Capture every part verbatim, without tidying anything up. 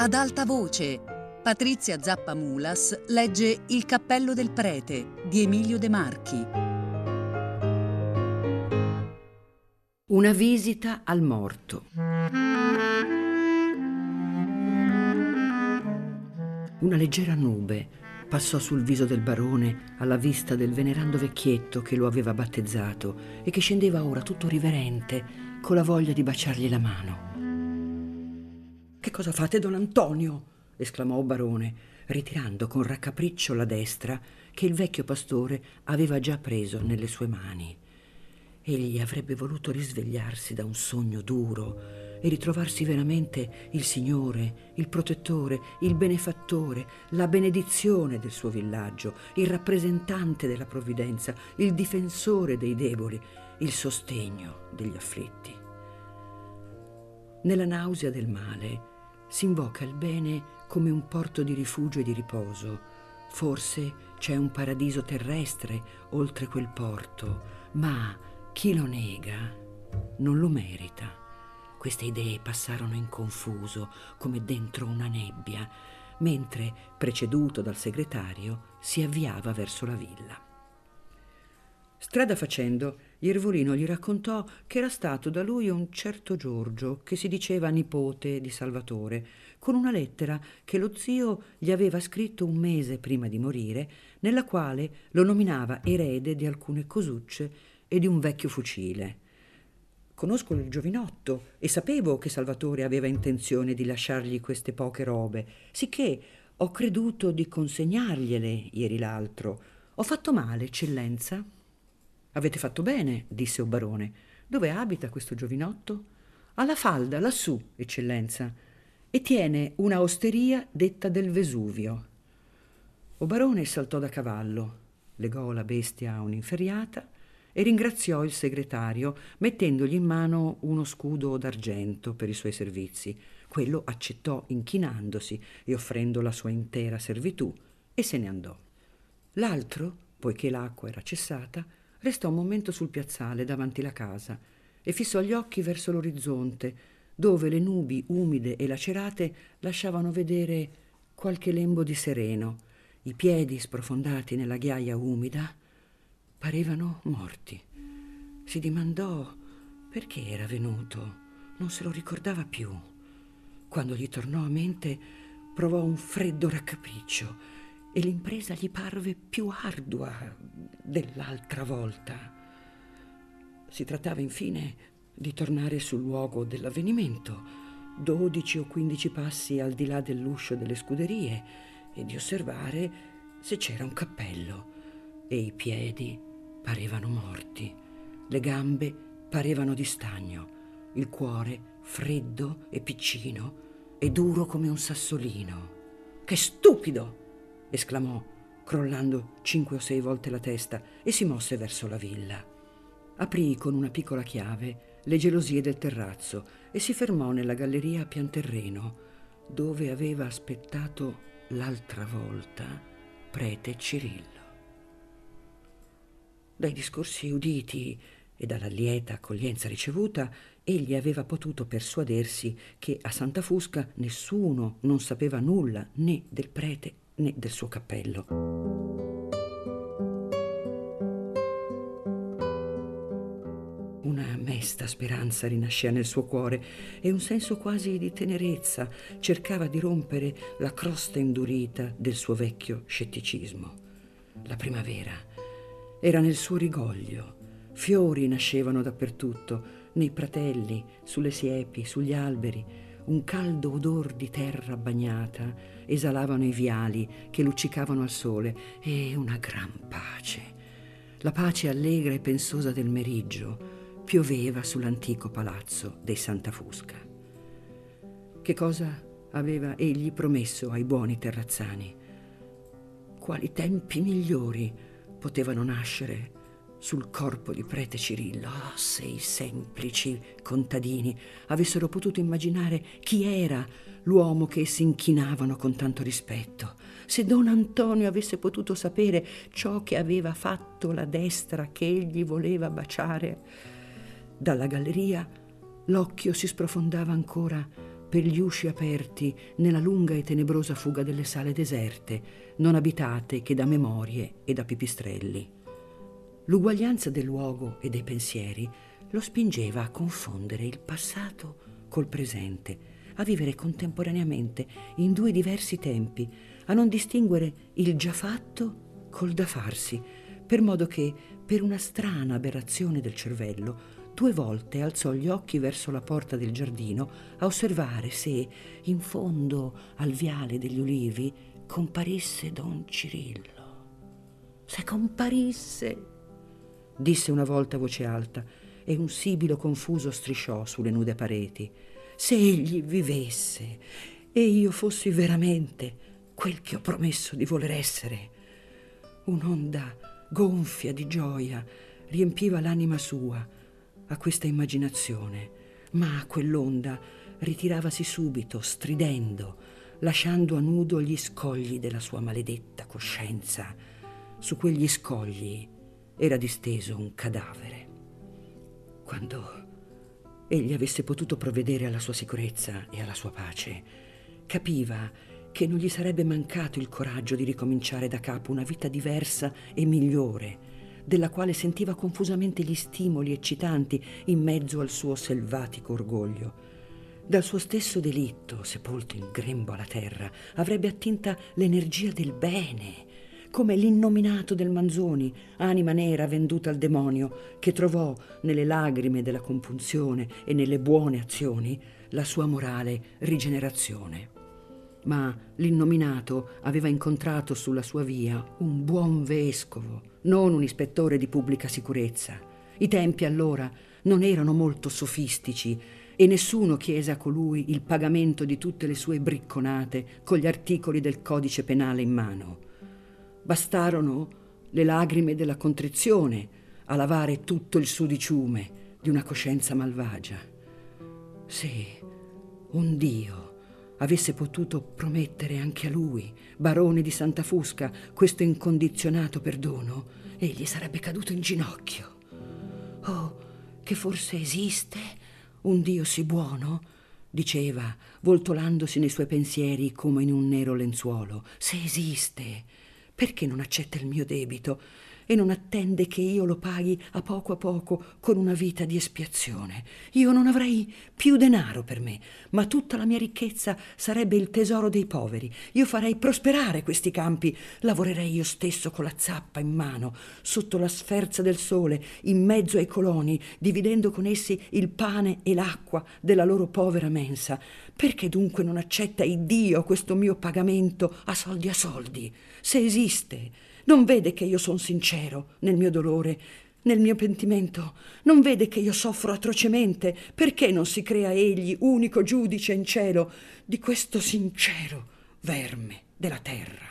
Ad alta voce, Patrizia Zappamulas legge Il cappello del prete di Emilio De Marchi. Una visita al morto. Una leggera nube passò sul viso del barone alla vista del venerando vecchietto che lo aveva battezzato e che scendeva ora tutto riverente con la voglia di baciargli la mano. «Che cosa fate, don Antonio?» esclamò il barone, ritirando con raccapriccio la destra che il vecchio pastore aveva già preso nelle sue mani. Egli avrebbe voluto risvegliarsi da un sogno duro e ritrovarsi veramente il Signore, il protettore, il benefattore, la benedizione del suo villaggio, il rappresentante della provvidenza, il difensore dei deboli, il sostegno degli afflitti. Nella nausea del male si invoca il bene come un porto di rifugio e di riposo. Forse c'è un paradiso terrestre oltre quel porto, ma chi lo nega non lo merita. Queste idee passarono in confuso, come dentro una nebbia, mentre, preceduto dal segretario, si avviava verso la villa. Strada facendo, Iervolino gli raccontò che era stato da lui un certo Giorgio, che si diceva nipote di Salvatore, con una lettera che lo zio gli aveva scritto un mese prima di morire, nella quale lo nominava erede di alcune cosucce e di un vecchio fucile. «Conosco il giovinotto e sapevo che Salvatore aveva intenzione di lasciargli queste poche robe, sicché ho creduto di consegnargliele ieri l'altro. Ho fatto male, eccellenza?» «Avete fatto bene», disse il barone. «Dove abita questo giovinotto?» «Alla falda, lassù, eccellenza, e tiene una osteria detta del Vesuvio». Il barone saltò da cavallo, legò la bestia a un'inferriata e ringraziò il segretario mettendogli in mano uno scudo d'argento per i suoi servizi. Quello accettò inchinandosi e offrendo la sua intera servitù e se ne andò. L'altro, poiché l'acqua era cessata, restò un momento sul piazzale davanti la casa e fissò gli occhi verso l'orizzonte, dove le nubi umide e lacerate lasciavano vedere qualche lembo di sereno. I piedi sprofondati nella ghiaia umida parevano morti. Si dimandò perché era venuto, non se lo ricordava più. Quando gli tornò a mente, provò un freddo raccapriccio e l'impresa gli parve più ardua dell'altra volta. Si trattava infine di tornare sul luogo dell'avvenimento, dodici o quindici passi al di là dell'uscio delle scuderie, e di osservare se c'era un cappello. E i piedi parevano morti, le gambe parevano di stagno, il cuore freddo e piccino e duro come un sassolino. «Che stupido!» esclamò, crollando cinque o sei volte la testa, e si mosse verso la villa. Aprì con una piccola chiave le gelosie del terrazzo e si fermò nella galleria a pian terreno, dove aveva aspettato l'altra volta prete Cirillo. Dai discorsi uditi e dalla lieta accoglienza ricevuta, egli aveva potuto persuadersi che a Santa Fusca nessuno non sapeva nulla né del prete né del suo cappello. Una mesta speranza rinasceva nel suo cuore e un senso quasi di tenerezza cercava di rompere la crosta indurita del suo vecchio scetticismo. La primavera era nel suo rigoglio, fiori nascevano dappertutto, nei pratelli, sulle siepi, sugli alberi. Un caldo odor di terra bagnata esalavano i viali che luccicavano al sole, e una gran pace, la pace allegra e pensosa del meriggio, pioveva sull'antico palazzo dei Santa Fusca. Che cosa aveva egli promesso ai buoni terrazzani? Quali tempi migliori potevano nascere sul corpo di prete Cirillo? Oh, se i semplici contadini avessero potuto immaginare chi era l'uomo che si inchinavano con tanto rispetto, se don Antonio avesse potuto sapere ciò che aveva fatto la destra che egli voleva baciare. Dalla galleria l'occhio si sprofondava ancora per gli usci aperti nella lunga e tenebrosa fuga delle sale deserte, non abitate che da memorie e da pipistrelli. L'uguaglianza del luogo e dei pensieri lo spingeva a confondere il passato col presente, a vivere contemporaneamente in due diversi tempi, a non distinguere il già fatto col da farsi, per modo che, per una strana aberrazione del cervello, due volte alzò gli occhi verso la porta del giardino a osservare se, in fondo al viale degli ulivi, comparisse don Cirillo. Se comparisse, disse una volta a voce alta, e un sibilo confuso strisciò sulle nude pareti. Se egli vivesse e io fossi veramente quel che ho promesso di voler essere. Un'onda gonfia di gioia riempiva l'anima sua a questa immaginazione, ma quell'onda ritiravasi subito, stridendo, lasciando a nudo gli scogli della sua maledetta coscienza. Su quegli scogli era disteso un cadavere. Quando egli avesse potuto provvedere alla sua sicurezza e alla sua pace, capiva che non gli sarebbe mancato il coraggio di ricominciare da capo una vita diversa e migliore, della quale sentiva confusamente gli stimoli eccitanti in mezzo al suo selvatico orgoglio. Dal suo stesso delitto, sepolto in grembo alla terra, avrebbe attinta l'energia del bene, come l'innominato del Manzoni, anima nera venduta al demonio, che trovò nelle lagrime della compunzione e nelle buone azioni la sua morale rigenerazione. Ma l'innominato aveva incontrato sulla sua via un buon vescovo, non un ispettore di pubblica sicurezza. I tempi allora non erano molto sofistici e nessuno chiese a colui il pagamento di tutte le sue bricconate con gli articoli del codice penale in mano. Bastarono le lagrime della contrizione a lavare tutto il sudiciume di una coscienza malvagia. Se un Dio avesse potuto promettere anche a lui, barone di Santa Fusca, questo incondizionato perdono, egli sarebbe caduto in ginocchio. Oh, che forse esiste un Dio sì buono? Diceva, voltolandosi nei suoi pensieri come in un nero lenzuolo. Se esiste, perché non accetta il mio debito e non attende che io lo paghi a poco a poco con una vita di espiazione? Io non avrei più denaro per me, ma tutta la mia ricchezza sarebbe il tesoro dei poveri. Io farei prosperare questi campi, lavorerei io stesso con la zappa in mano, sotto la sferza del sole, in mezzo ai coloni, dividendo con essi il pane e l'acqua della loro povera mensa. Perché dunque non accetta il Dio questo mio pagamento a soldi a soldi? Se esiste, non vede che io son sincero nel mio dolore, nel mio pentimento? Non vede che io soffro atrocemente? Perché non si crea egli unico giudice in cielo di questo sincero verme della terra?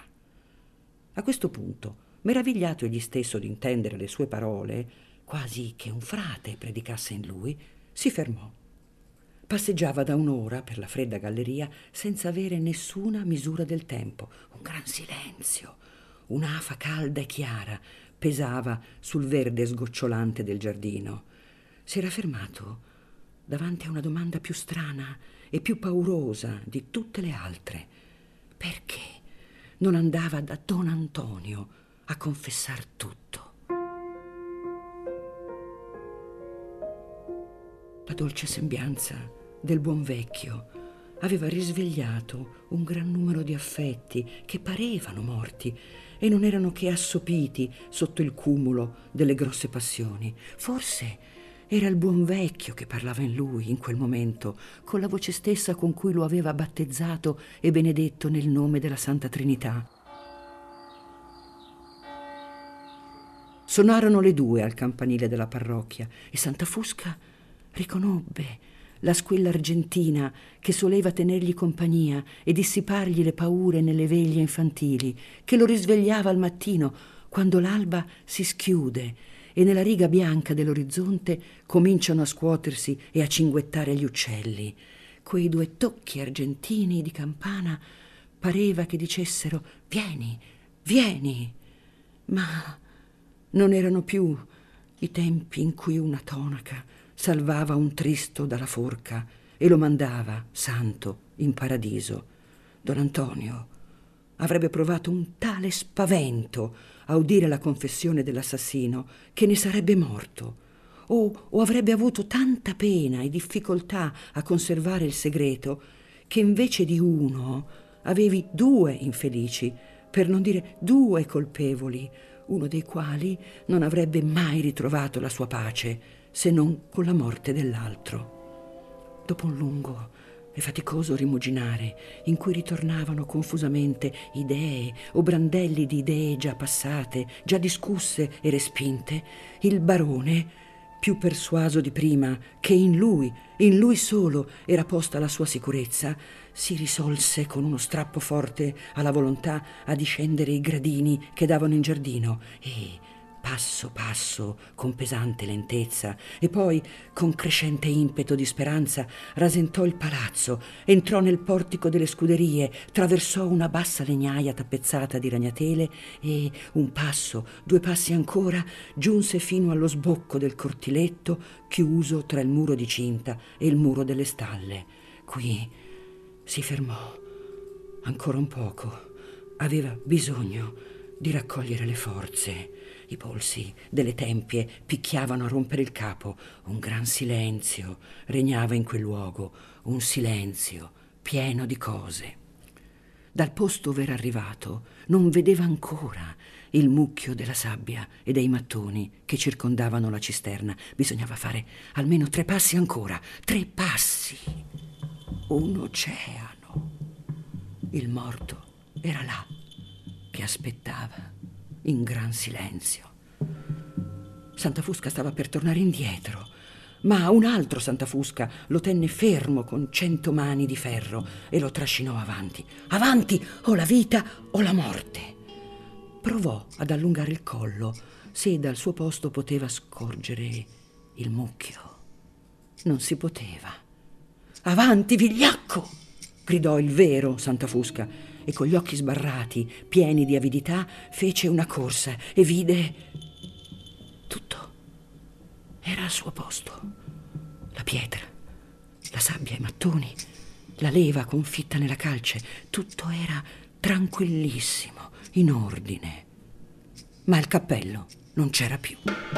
A questo punto, meravigliato egli stesso di intendere le sue parole, quasi che un frate predicasse in lui, si fermò. Passeggiava da un'ora per la fredda galleria senza avere nessuna misura del tempo. Un gran silenzio, un'afa calda e chiara pesava sul verde sgocciolante del giardino. Si era fermato davanti a una domanda più strana e più paurosa di tutte le altre. Perché non andava da Don Antonio a confessar tutto? La dolce sembianza del buon vecchio aveva risvegliato un gran numero di affetti che parevano morti e non erano che assopiti sotto il cumulo delle grosse passioni. Forse era il buon vecchio che parlava in lui in quel momento, con la voce stessa con cui lo aveva battezzato e benedetto nel nome della Santa Trinità. Suonarono le due al campanile della parrocchia e Santa Fusca riconobbe la squilla argentina che soleva tenergli compagnia e dissipargli le paure nelle veglie infantili, che lo risvegliava al mattino quando l'alba si schiude e nella riga bianca dell'orizzonte cominciano a scuotersi e a cinguettare gli uccelli. Quei due tocchi argentini di campana pareva che dicessero «Vieni, vieni!» Ma non erano più i tempi in cui una tonaca salvava un tristo dalla forca e lo mandava, santo, in paradiso. Don Antonio avrebbe provato un tale spavento a udire la confessione dell'assassino che ne sarebbe morto, o, o avrebbe avuto tanta pena e difficoltà a conservare il segreto che invece di uno avevi due infelici, per non dire due colpevoli, uno dei quali non avrebbe mai ritrovato la sua pace se non con la morte dell'altro. Dopo un lungo e faticoso rimuginare, in cui ritornavano confusamente idee o brandelli di idee già passate, già discusse e respinte, il barone, più persuaso di prima che in lui, in lui solo era posta la sua sicurezza, si risolse con uno strappo forte alla volontà a discendere i gradini che davano in giardino e, passo passo, con pesante lentezza e poi con crescente impeto di speranza, rasentò il palazzo, entrò nel portico delle scuderie, traversò una bassa legnaia tappezzata di ragnatele e, un passo, due passi ancora, giunse fino allo sbocco del cortiletto chiuso tra il muro di cinta e il muro delle stalle. Qui si fermò ancora un poco. Aveva bisogno di raccogliere le forze. I polsi delle tempie picchiavano a rompere il capo. Un gran silenzio regnava in quel luogo, un silenzio pieno di cose. Dal posto ove era arrivato non vedeva ancora il mucchio della sabbia e dei mattoni che circondavano la cisterna. Bisognava fare almeno tre passi ancora, tre passi. Un oceano. Il morto era là, che aspettava in gran silenzio. Santa Fusca stava per tornare indietro, ma un altro Santa Fusca lo tenne fermo con cento mani di ferro e lo trascinò avanti. Avanti, o la vita o la morte. Provò ad allungare il collo, se dal suo posto poteva scorgere il mucchio. Non si poteva. Avanti, vigliacco! Gridò il vero Santa Fusca e con gli occhi sbarrati, pieni di avidità, fece una corsa e vide tutto. Era al suo posto. La pietra, la sabbia, i mattoni, la leva confitta nella calce, tutto era tranquillissimo, in ordine. Ma il cappello non c'era più.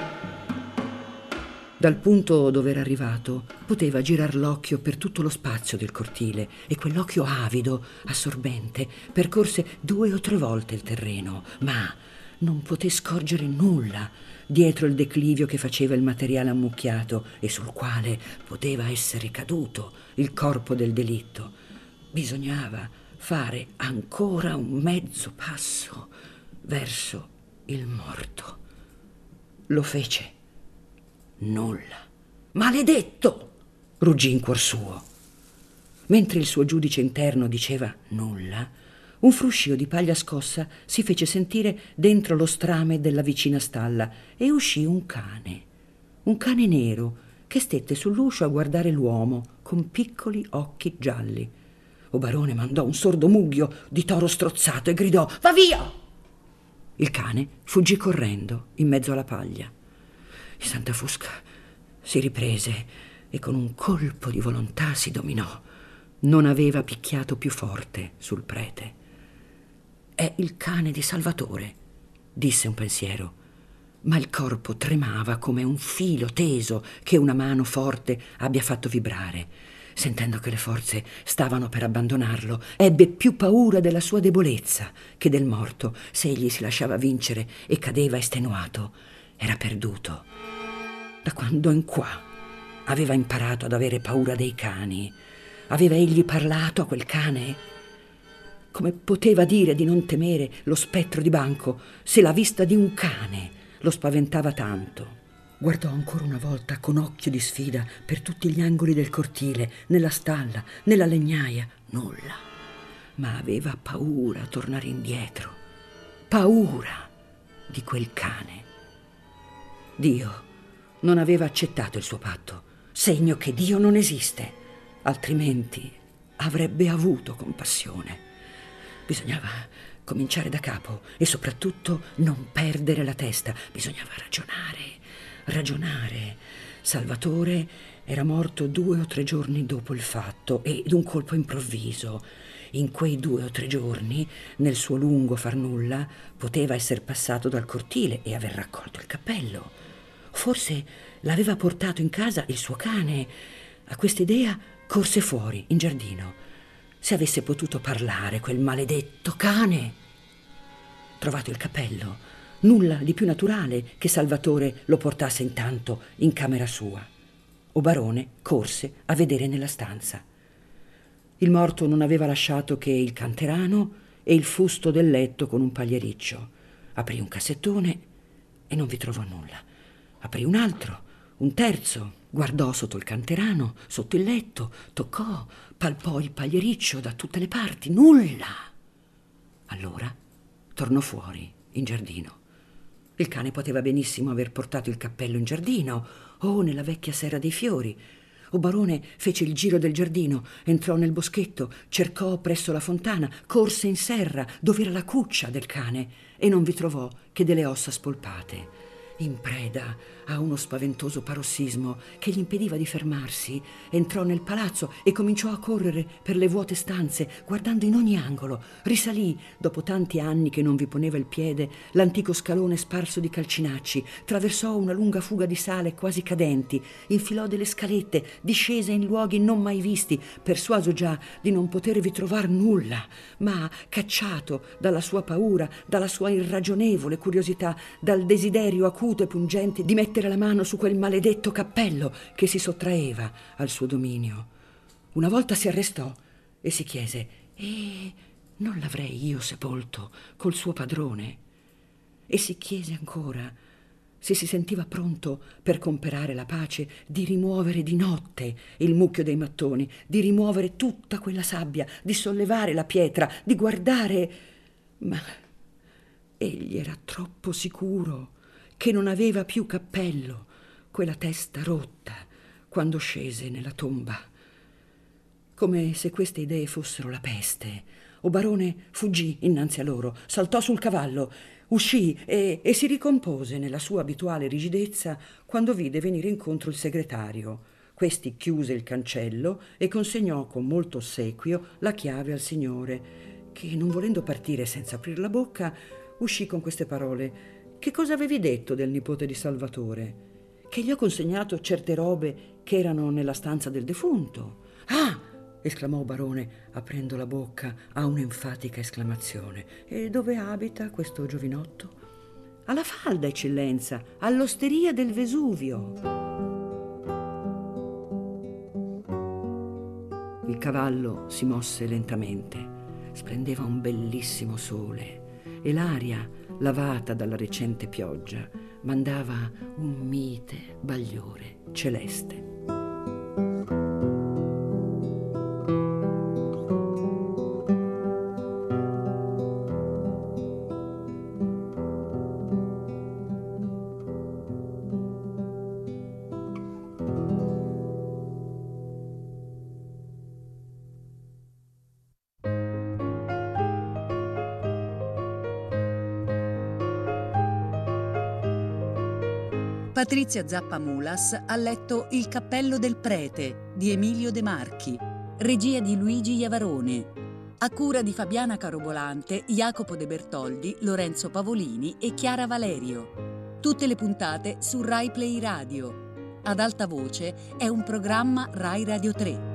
Dal punto dove era arrivato poteva girar l'occhio per tutto lo spazio del cortile e quell'occhio avido, assorbente, percorse due o tre volte il terreno, ma non poté scorgere nulla dietro il declivio che faceva il materiale ammucchiato e sul quale poteva essere caduto il corpo del delitto. Bisognava fare ancora un mezzo passo verso il morto. Lo fece. Nulla. Maledetto! Ruggì in cuor suo. Mentre il suo giudice interno diceva nulla, un fruscio di paglia scossa si fece sentire dentro lo strame della vicina stalla e uscì un cane. Un cane nero che stette sull'uscio a guardare l'uomo con piccoli occhi gialli. O barone mandò un sordo mughio di toro strozzato e gridò: «Va via!» Il cane fuggì correndo in mezzo alla paglia. Santa Fusca si riprese e con un colpo di volontà si dominò. Non aveva picchiato più forte sul prete. «È il cane di Salvatore», disse un pensiero, ma il corpo tremava come un filo teso che una mano forte abbia fatto vibrare. Sentendo che le forze stavano per abbandonarlo, ebbe più paura della sua debolezza che del morto. Se egli si lasciava vincere e cadeva estenuato, era perduto. Da quando in qua aveva imparato ad avere paura dei cani? Aveva egli parlato a quel cane? Come poteva dire di non temere lo spettro di Banco se la vista di un cane lo spaventava tanto? Guardò ancora una volta con occhio di sfida per tutti gli angoli del cortile, nella stalla, nella legnaia. Nulla. Ma aveva paura a tornare indietro. Paura di quel cane. Dio non aveva accettato il suo patto, segno che Dio non esiste, altrimenti avrebbe avuto compassione. Bisognava cominciare da capo e soprattutto non perdere la testa. Bisognava ragionare, ragionare, Salvatore era morto due o tre giorni dopo il fatto e d'un colpo improvviso. In quei due o tre giorni, nel suo lungo far nulla, poteva essere passato dal cortile e aver raccolto il cappello. Forse l'aveva portato in casa il suo cane. A quest'idea corse fuori, in giardino. Se avesse potuto parlare quel maledetto cane! Trovato il cappello, nulla di più naturale che Salvatore lo portasse intanto in camera sua. O Barone corse a vedere nella stanza. Il morto non aveva lasciato che il canterano e il fusto del letto con un pagliericcio. Aprì un cassettone e non vi trovò nulla. Aprì un altro, un terzo, guardò sotto il canterano, sotto il letto, toccò, palpò il pagliericcio da tutte le parti, nulla. Allora tornò fuori, in giardino. Il cane poteva benissimo aver portato il cappello in giardino o nella vecchia serra dei fiori. O Barone fece il giro del giardino, entrò nel boschetto, cercò presso la fontana, corse in serra dove era la cuccia del cane e non vi trovò che delle ossa spolpate. In preda a uno spaventoso parossismo che gli impediva di fermarsi, entrò nel palazzo e cominciò a correre per le vuote stanze, guardando in ogni angolo. Risalì, dopo tanti anni che non vi poneva il piede, l'antico scalone sparso di calcinacci, traversò una lunga fuga di sale quasi cadenti, infilò delle scalette, discese in luoghi non mai visti, persuaso già di non potervi trovar nulla, ma cacciato dalla sua paura, dalla sua irragionevole curiosità, dal desiderio acuto e pungente di mettere la mano su quel maledetto cappello che si sottraeva al suo dominio. Una volta si arrestò e si chiese: e non l'avrei io sepolto col suo padrone? E si chiese ancora se si sentiva pronto, per comperare la pace, di rimuovere di notte il mucchio dei mattoni, di rimuovere tutta quella sabbia, di sollevare la pietra, di guardare. Ma egli era troppo sicuro che non aveva più cappello, quella testa rotta, quando scese nella tomba. Come se queste idee fossero la peste, O Barone fuggì innanzi a loro, saltò sul cavallo, uscì e, e si ricompose nella sua abituale rigidezza quando vide venire incontro il segretario. Questi chiuse il cancello e consegnò con molto ossequio la chiave al signore, che, non volendo partire senza aprir la bocca, uscì con queste parole: «Che cosa avevi detto del nipote di Salvatore?» «Che gli ho consegnato certe robe che erano nella stanza del defunto». «Ah!» esclamò Barone, aprendo la bocca a un'enfatica esclamazione. «E dove abita questo giovinotto?» «Alla falda, eccellenza, all'osteria del Vesuvio». Il cavallo si mosse lentamente. Splendeva un bellissimo sole e l'aria, lavata dalla recente pioggia, mandava un mite bagliore celeste. Patrizia Zappamulas ha letto Il cappello del prete di Emilio De Marchi, regia di Luigi Iavarone, a cura di Fabiana Carobolante, Jacopo De Bertoldi, Lorenzo Pavolini e Chiara Valerio. Tutte le puntate su Rai Play Radio. Ad alta voce è un programma Rai Radio tre.